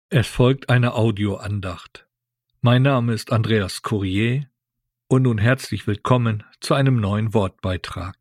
Es folgt eine Audioandacht. Mein Name ist Andreas Courier und nun herzlich willkommen zu einem neuen Wortbeitrag.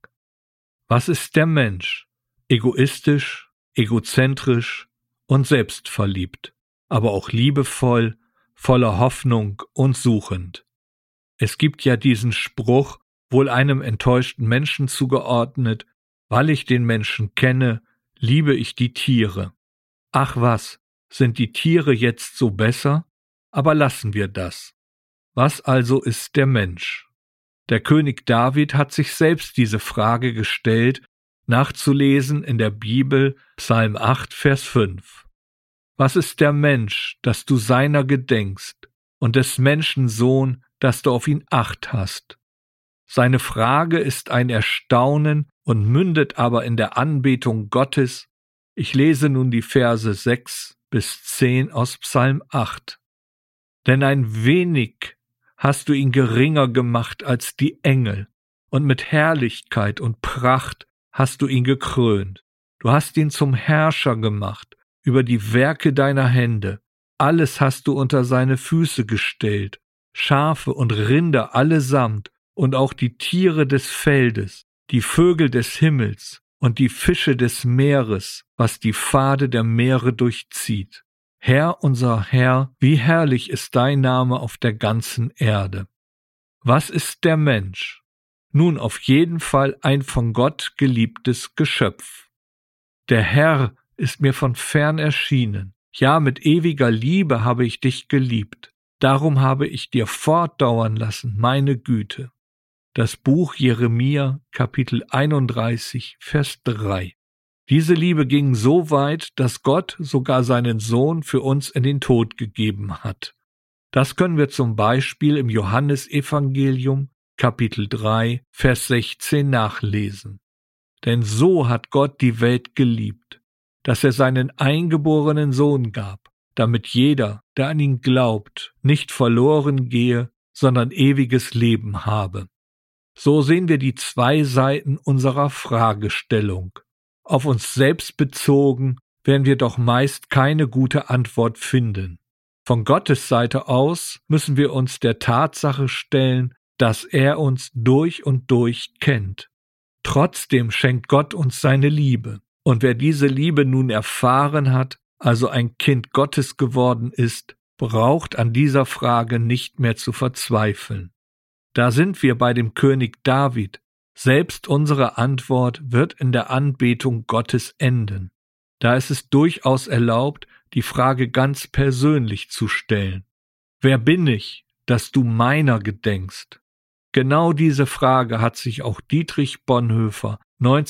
Was ist der Mensch? Egoistisch, egozentrisch und selbstverliebt, aber auch liebevoll, voller Hoffnung und suchend. Es gibt ja diesen Spruch, wohl einem enttäuschten Menschen zugeordnet: Weil ich den Menschen kenne, liebe ich die Tiere. Ach was, sind die Tiere jetzt so besser? Aber lassen wir das. Was also ist der Mensch? Der König David hat sich selbst diese Frage gestellt, nachzulesen in der Bibel, Psalm 8, Vers 5. Was ist der Mensch, dass du seiner gedenkst, und des Menschen Sohn, dass du auf ihn Acht hast? Seine Frage ist ein Erstaunen und mündet aber in der Anbetung Gottes. Ich lese nun die Verse 6 bis 10 aus Psalm 8. Denn ein wenig hast du ihn geringer gemacht als die Engel, und mit Herrlichkeit und Pracht hast du ihn gekrönt. Du hast ihn zum Herrscher gemacht über die Werke deiner Hände. Alles hast du unter seine Füße gestellt, Schafe und Rinder allesamt, und auch die Tiere des Feldes, die Vögel des Himmels und die Fische des Meeres, was die Pfade der Meere durchzieht. Herr, unser Herr, wie herrlich ist dein Name auf der ganzen Erde. Was ist der Mensch? Nun auf jeden Fall ein von Gott geliebtes Geschöpf. Der Herr ist mir von fern erschienen. Ja, mit ewiger Liebe habe ich dich geliebt. Darum habe ich dir fortdauern lassen meine Güte. Das Buch Jeremia, Kapitel 31, Vers 3. Diese Liebe ging so weit, dass Gott sogar seinen Sohn für uns in den Tod gegeben hat. Das können wir zum Beispiel im Johannesevangelium, Kapitel 3, Vers 16 nachlesen. Denn so hat Gott die Welt geliebt, dass er seinen eingeborenen Sohn gab, damit jeder, der an ihn glaubt, nicht verloren gehe, sondern ewiges Leben habe. So sehen wir die zwei Seiten unserer Fragestellung. Auf uns selbst bezogen werden wir doch meist keine gute Antwort finden. Von Gottes Seite aus müssen wir uns der Tatsache stellen, dass er uns durch und durch kennt. Trotzdem schenkt Gott uns seine Liebe. Und wer diese Liebe nun erfahren hat, also ein Kind Gottes geworden ist, braucht an dieser Frage nicht mehr zu verzweifeln. Da sind wir bei dem König David. Selbst unsere Antwort wird in der Anbetung Gottes enden. Da ist es durchaus erlaubt, die Frage ganz persönlich zu stellen. Wer bin ich, dass du meiner gedenkst? Genau diese Frage hat sich auch Dietrich Bonhoeffer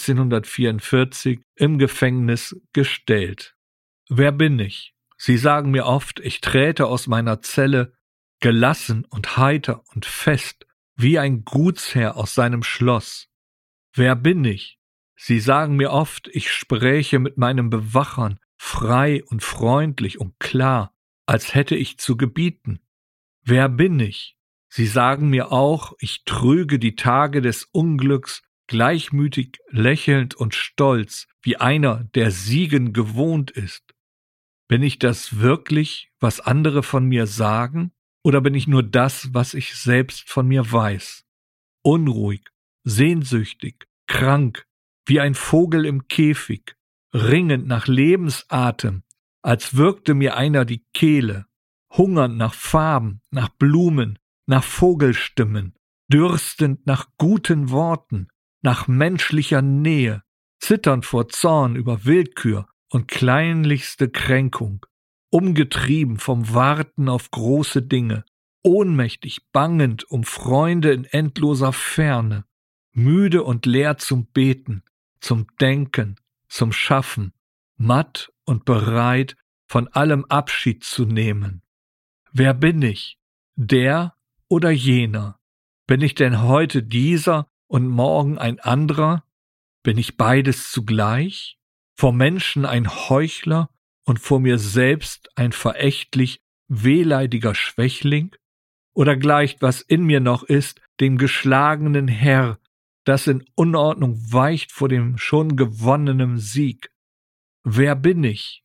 1944 im Gefängnis gestellt. Wer bin ich? Sie sagen mir oft, ich träte aus meiner Zelle gelassen und heiter und fest, wie ein Gutsherr aus seinem Schloss. Wer bin ich? Sie sagen mir oft, ich spräche mit meinen Bewachern frei und freundlich und klar, als hätte ich zu gebieten. Wer bin ich? Sie sagen mir auch, ich trüge die Tage des Unglücks gleichmütig, lächelnd und stolz, wie einer, der Siegen gewohnt ist. Bin ich das wirklich, was andere von mir sagen? Oder bin ich nur das, was ich selbst von mir weiß? Unruhig, sehnsüchtig, krank, wie ein Vogel im Käfig, ringend nach Lebensatem, als würgte mir einer die Kehle, hungernd nach Farben, nach Blumen, nach Vogelstimmen, dürstend nach guten Worten, nach menschlicher Nähe, zitternd vor Zorn über Willkür und kleinlichste Kränkung, umgetrieben vom Warten auf große Dinge, ohnmächtig bangend um Freunde in endloser Ferne, müde und leer zum Beten, zum Denken, zum Schaffen, matt und bereit, von allem Abschied zu nehmen. Wer bin ich? Der oder jener? Bin ich denn heute dieser und morgen ein anderer? Bin ich beides zugleich? Vor Menschen ein Heuchler und vor mir selbst ein verächtlich wehleidiger Schwächling? Oder gleicht, was in mir noch ist, dem geschlagenen Herr, das in Unordnung weicht vor dem schon gewonnenen Sieg? Wer bin ich?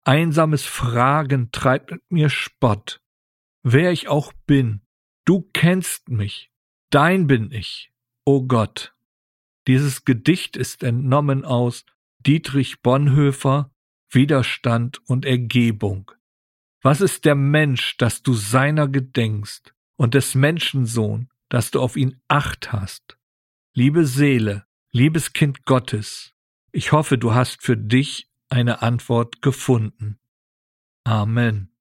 Einsames Fragen treibt mit mir Spott. Wer ich auch bin, du kennst mich, dein bin ich, o Gott. Dieses Gedicht ist entnommen aus Dietrich Bonhoeffer, Widerstand und Ergebung. Was ist der Mensch, dass du seiner gedenkst, und des Menschensohn, dass du auf ihn Acht hast? Liebe Seele, liebes Kind Gottes, ich hoffe, du hast für dich eine Antwort gefunden. Amen.